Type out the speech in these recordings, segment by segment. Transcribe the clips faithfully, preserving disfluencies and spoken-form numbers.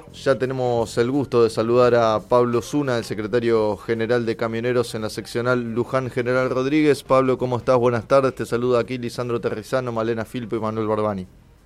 Ya tenemos el gusto de saludar a Pablo Zuna, el secretario general de Camioneros en la seccional Luján General Rodríguez. Pablo, ¿cómo estás? Buenas tardes. Te saluda aquí Lisandro Terrizano, Malena Filpo y Manuel Barbani.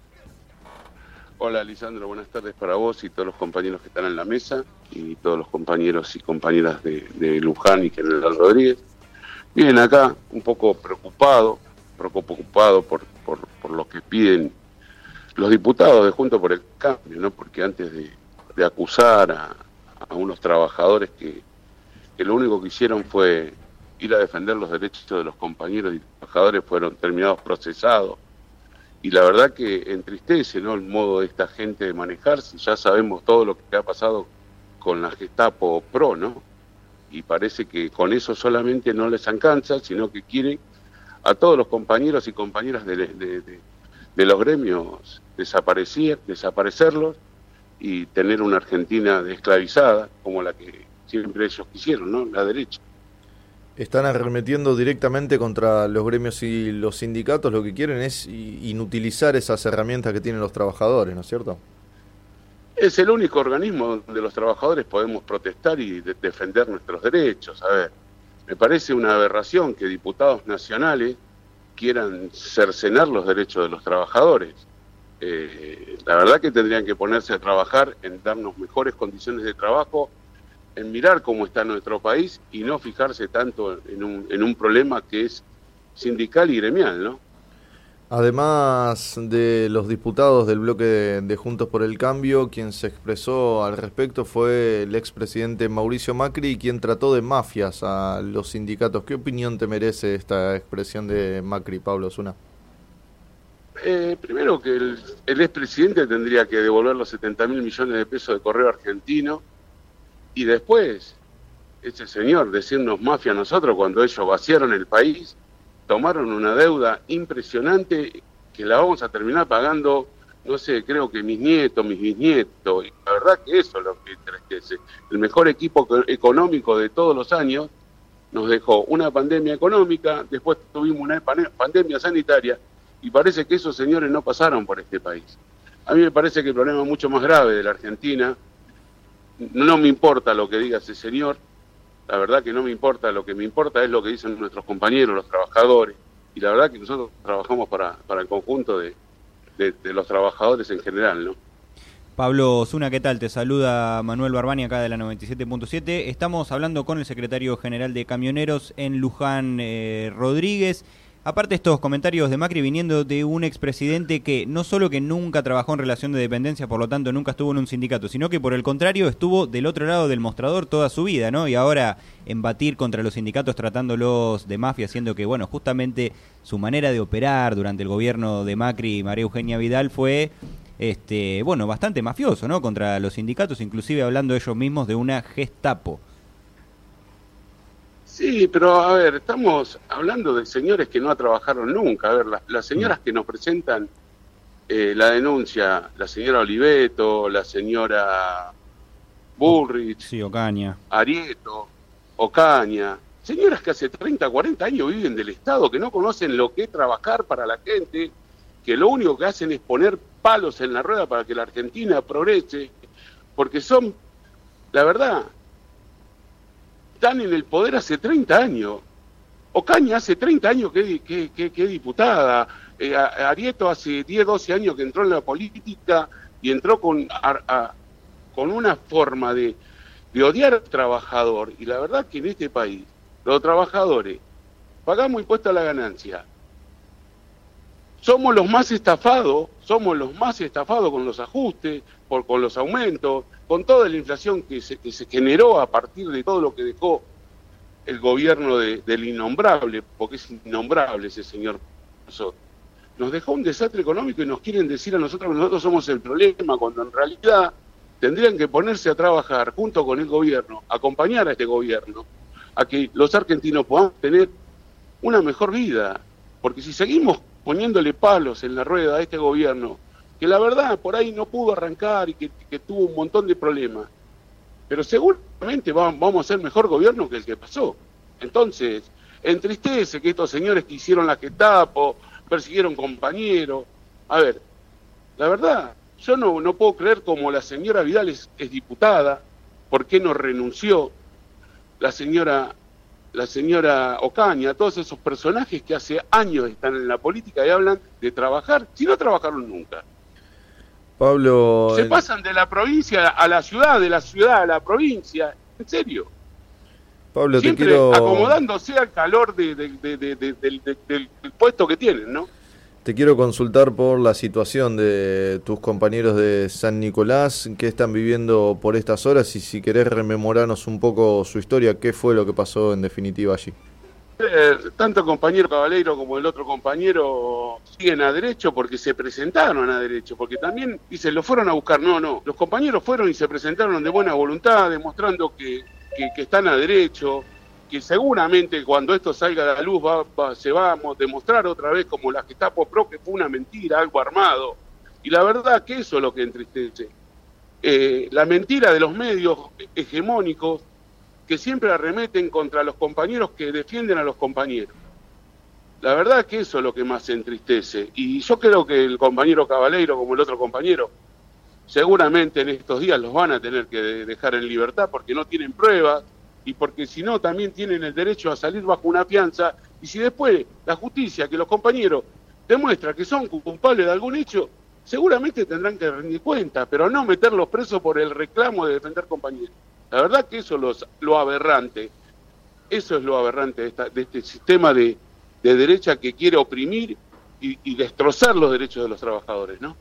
Hola Lisandro, buenas tardes para vos y todos los compañeros que están en la mesa y todos los compañeros y compañeras de, de Luján y General Rodríguez. Bien, acá un poco preocupado, preocupado por, por, por lo que piden los diputados de Juntos por el Cambio, ¿no? Porque antes de, de acusar a, a unos trabajadores que, que lo único que hicieron fue ir a defender los derechos de los compañeros y trabajadores, fueron terminados procesados. Y la verdad que entristece, ¿no?, el modo de esta gente de manejarse. Ya sabemos todo lo que ha pasado con la Gestapo Pro, ¿no? Y parece que con eso solamente no les alcanza, sino que quieren a todos los compañeros y compañeras de, de, de, de los gremios desaparecer, desaparecerlos y tener una Argentina esclavizada, como la que siempre ellos quisieron, ¿no?, la derecha. Están arremetiendo directamente contra los gremios y los sindicatos. Lo que quieren es inutilizar esas herramientas que tienen los trabajadores, ¿no es cierto? Es el único organismo donde los trabajadores podemos protestar y de defender nuestros derechos. A ver, me parece una aberración que diputados nacionales quieran cercenar los derechos de los trabajadores. Eh, la verdad que tendrían que ponerse a trabajar en darnos mejores condiciones de trabajo, en mirar cómo está nuestro país y no fijarse tanto en un, en un problema que es sindical y gremial, ¿no? Además de los diputados del bloque de, de Juntos por el Cambio, quien se expresó al respecto fue el expresidente Mauricio Macri, quien trató de mafias a los sindicatos. ¿Qué opinión te merece esta expresión de Macri, Pablo Zuna? Eh, primero que el, el expresidente tendría que devolver los setenta mil millones de pesos de Correo Argentino. Y después, ese señor decirnos mafia a nosotros cuando ellos vaciaron el país, tomaron una deuda impresionante que la vamos a terminar pagando, no sé, creo que mis nietos, mis bisnietos. Y la verdad que eso es lo que entristece. El mejor equipo económico de todos los años nos dejó una pandemia económica, después tuvimos una pandemia sanitaria y parece que esos señores no pasaron por este país. A mí me parece que el problema es mucho más grave de la Argentina. No me importa lo que diga ese señor, la verdad que no me importa, lo que me importa es lo que dicen nuestros compañeros, los trabajadores, y la verdad que nosotros trabajamos para, para el conjunto de, de, de los trabajadores en general, ¿no? Pablo Zuna, ¿qué tal? Te saluda Manuel Barbani acá de la noventa y siete punto siete. Estamos hablando con el secretario general de Camioneros en Luján, eh, Rodríguez. Aparte estos comentarios de Macri viniendo de un expresidente que no solo que nunca trabajó en relación de dependencia, por lo tanto nunca estuvo en un sindicato, sino que por el contrario estuvo del otro lado del mostrador toda su vida, ¿no? Y ahora embatir contra los sindicatos tratándolos de mafia, siendo que, bueno, justamente su manera de operar durante el gobierno de Macri y María Eugenia Vidal fue, este, bueno, bastante mafioso, ¿no? Contra los sindicatos, inclusive hablando ellos mismos de una Gestapo. Sí, pero a ver, estamos hablando de señores que no trabajaron nunca. A ver, las, las señoras que nos presentan eh, la denuncia, la señora Oliveto, la señora Bullrich, sí, Ocaña, Arieto, Ocaña, señoras que hace treinta, cuarenta años viven del Estado, que no conocen lo que es trabajar para la gente, que lo único que hacen es poner palos en la rueda para que la Argentina progrese, porque son, la verdad, están en el poder hace treinta años. Ocaña hace treinta años que, que, que, que es diputada. Eh, Arieto hace diez, doce años que entró en la política y entró con, a, a, con una forma de, de odiar al trabajador. Y la verdad que en este país, los trabajadores, pagamos impuestos a la ganancia. Somos los más estafados, somos los más estafados con los ajustes, por, con los aumentos, con toda la inflación que se, que se generó a partir de todo lo que dejó el gobierno de, del innombrable, porque es innombrable ese señor. Nos dejó un desastre económico y nos quieren decir a nosotros que nosotros somos el problema, cuando en realidad tendrían que ponerse a trabajar junto con el gobierno, acompañar a este gobierno, a que los argentinos podamos tener una mejor vida, porque si seguimos poniéndole palos en la rueda a este gobierno, que la verdad por ahí no pudo arrancar y que, que tuvo un montón de problemas, pero seguramente va, vamos a ser mejor gobierno que el que pasó. Entonces, entristece que estos señores que hicieron la Gestapo, persiguieron compañeros. A ver, la verdad, yo no, no puedo creer como la señora Vidal es, es diputada, ¿por qué no renunció? La señora, la señora Ocaña, todos esos personajes que hace años están en la política y hablan de trabajar, si no trabajaron nunca. Pablo... Se pasan de la provincia a la ciudad, de la ciudad a la provincia, en serio. Pablo, siempre te quiero... acomodándose al calor de, de, de, de, de, de, de, del puesto que tienen, ¿no? Te quiero consultar por la situación de tus compañeros de San Nicolás, qué están viviendo por estas horas y si querés rememorarnos un poco su historia, qué fue lo que pasó en definitiva allí. Eh, tanto el compañero Cabaleiro como el otro compañero siguen a derecho porque se presentaron a derecho, porque también, dicen, lo fueron a buscar. No, no, los compañeros fueron y se presentaron de buena voluntad, demostrando que, que, que están a derecho, que seguramente cuando esto salga a la luz va, va, se va a demostrar otra vez como la Gestapo Pro que fue una mentira, algo armado. Y la verdad que eso es lo que entristece. Eh, la mentira de los medios hegemónicos que siempre arremeten contra los compañeros que defienden a los compañeros. La verdad que eso es lo que más entristece. Y yo creo que el compañero Cabaleiro, como el otro compañero, seguramente en estos días los van a tener que dejar en libertad porque no tienen pruebas, y porque si no también tienen el derecho a salir bajo una fianza, y si después la justicia, que los compañeros demuestra que son culpables de algún hecho, seguramente tendrán que rendir cuenta, pero no meterlos presos por el reclamo de defender compañeros. La verdad que eso es lo aberrante, eso es lo aberrante de, esta, de este sistema de, de derecha que quiere oprimir y, y destrozar los derechos de los trabajadores, ¿no?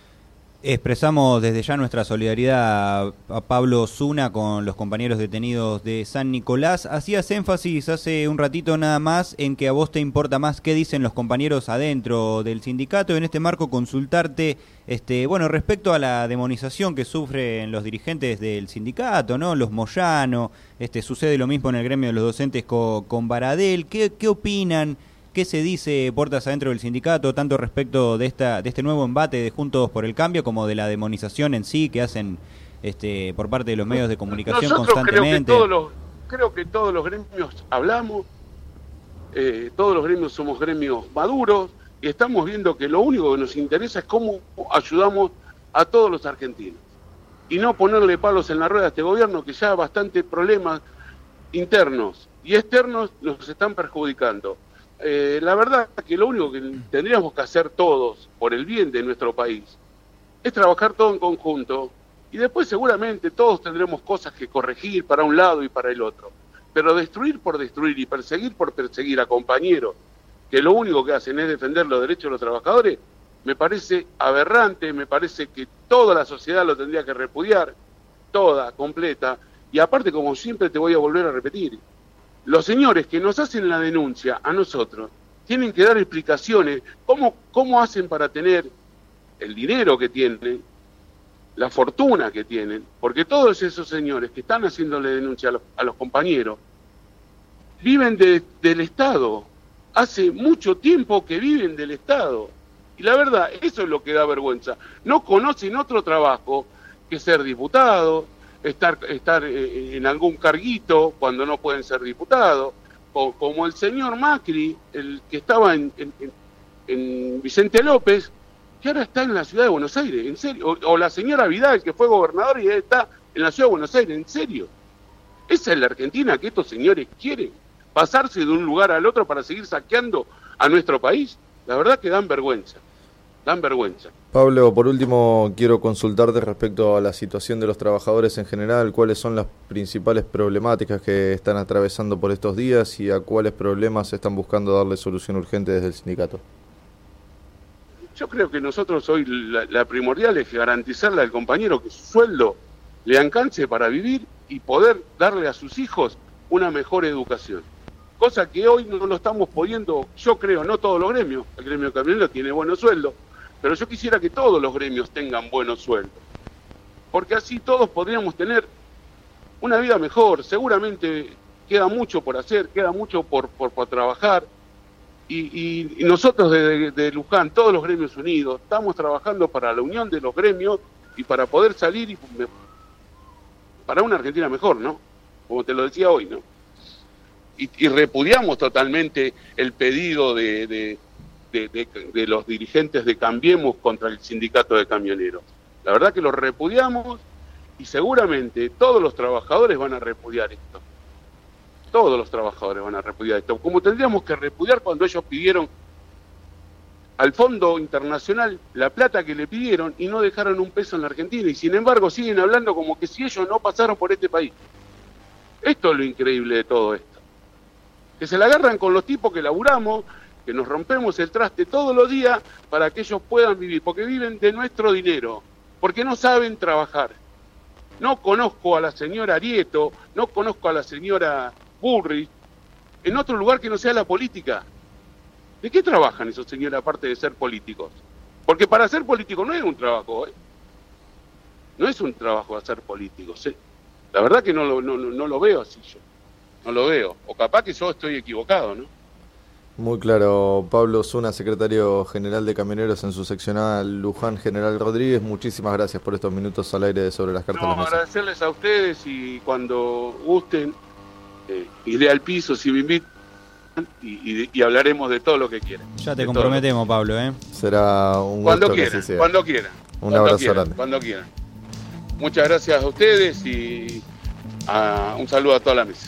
Expresamos desde ya nuestra solidaridad a, a Pablo Zuna con los compañeros detenidos de San Nicolás. Hacías énfasis hace un ratito nada más en que a vos te importa más qué dicen los compañeros adentro del sindicato. En este marco consultarte, este, bueno, respecto a la demonización que sufren los dirigentes del sindicato, ¿no? Los Moyano, este, sucede lo mismo en el gremio de los docentes con, con Baradel. ¿Qué, qué opinan? ¿Qué se dice puertas adentro del sindicato, tanto respecto de esta de este nuevo embate de Juntos por el Cambio como de la demonización en sí que hacen este por parte de los medios de comunicación Nosotros constantemente? Creo que, todos los, creo que todos los gremios hablamos, eh, todos los gremios somos gremios maduros y estamos viendo que lo único que nos interesa es cómo ayudamos a todos los argentinos y no ponerle palos en la rueda a este gobierno que ya bastante problemas internos y externos nos están perjudicando. Eh, la verdad que lo único que tendríamos que hacer todos por el bien de nuestro país es trabajar todo en conjunto y después seguramente todos tendremos cosas que corregir para un lado y para el otro, pero destruir por destruir y perseguir por perseguir a compañeros que lo único que hacen es defender los derechos de los trabajadores me parece aberrante, me parece que toda la sociedad lo tendría que repudiar, toda, completa, y aparte como siempre te voy a volver a repetir, los señores que nos hacen la denuncia a nosotros tienen que dar explicaciones cómo, cómo hacen para tener el dinero que tienen, la fortuna que tienen, porque todos esos señores que están haciéndole denuncia a los, a los compañeros viven de, del Estado, hace mucho tiempo que viven del Estado, y la verdad, eso es lo que da vergüenza, no conocen otro trabajo que ser diputado, estar estar eh, en algún carguito cuando no pueden ser diputados, o, como el señor Macri, el que estaba en, en, en Vicente López, que ahora está en la ciudad de Buenos Aires, en serio, o, o la señora Vidal, que fue gobernadora y está en la ciudad de Buenos Aires, en serio. Esa es la Argentina que estos señores quieren, pasarse de un lugar al otro para seguir saqueando a nuestro país. La verdad que dan vergüenza, dan vergüenza. Pablo, por último, quiero consultarte respecto a la situación de los trabajadores en general, cuáles son las principales problemáticas que están atravesando por estos días y a cuáles problemas están buscando darle solución urgente desde el sindicato. Yo creo que nosotros hoy la, la primordial es garantizarle al compañero que su sueldo le alcance para vivir y poder darle a sus hijos una mejor educación. Cosa que hoy no lo estamos pudiendo, yo creo, no todos los gremios, el gremio de camioneros tiene buenos sueldos, pero yo quisiera que todos los gremios tengan buenos sueldos, porque así todos podríamos tener una vida mejor. Seguramente queda mucho por hacer, queda mucho por, por, por trabajar, y, y, y nosotros de, de Luján, todos los gremios unidos, estamos trabajando para la unión de los gremios y para poder salir y, para una Argentina mejor, ¿no? Como te lo decía hoy, ¿no? Y, y repudiamos totalmente el pedido de... de De, de, de los dirigentes de Cambiemos contra el sindicato de camioneros. La verdad que lo repudiamos y seguramente todos los trabajadores van a repudiar esto. Todos los trabajadores van a repudiar esto. Como tendríamos que repudiar cuando ellos pidieron al Fondo Internacional la plata que le pidieron y no dejaron un peso en la Argentina. Y sin embargo siguen hablando como que si ellos no pasaron por este país. Esto es lo increíble de todo esto. Que se la agarran con los tipos que laburamos, que nos rompemos el traste todos los días para que ellos puedan vivir. Porque viven de nuestro dinero. Porque no saben trabajar. No conozco a la señora Arieto, no conozco a la señora Burri en otro lugar que no sea la política. ¿De qué trabajan esos señores aparte de ser políticos? Porque para ser político no es un trabajo, ¿eh? No es un trabajo hacer políticos, ¿eh? La verdad que no lo, no, no lo veo así yo. No lo veo. O capaz que yo estoy equivocado, ¿no? Muy claro, Pablo Osuna, secretario general de Camioneros en su seccional Luján, General Rodríguez. Muchísimas gracias por estos minutos al aire de Sobre las Cartas No, de la Mesa. agradecerles a ustedes y cuando gusten, eh, iré al piso si me invitan y, y, y hablaremos de todo lo que quieran. Ya te comprometemos, Pablo, ¿eh? Será un cuando gusto quieran, que así sea. Cuando quieran. Un cuando abrazo quieran, grande. Cuando quieran. Muchas gracias a ustedes y a, un saludo a toda la mesa.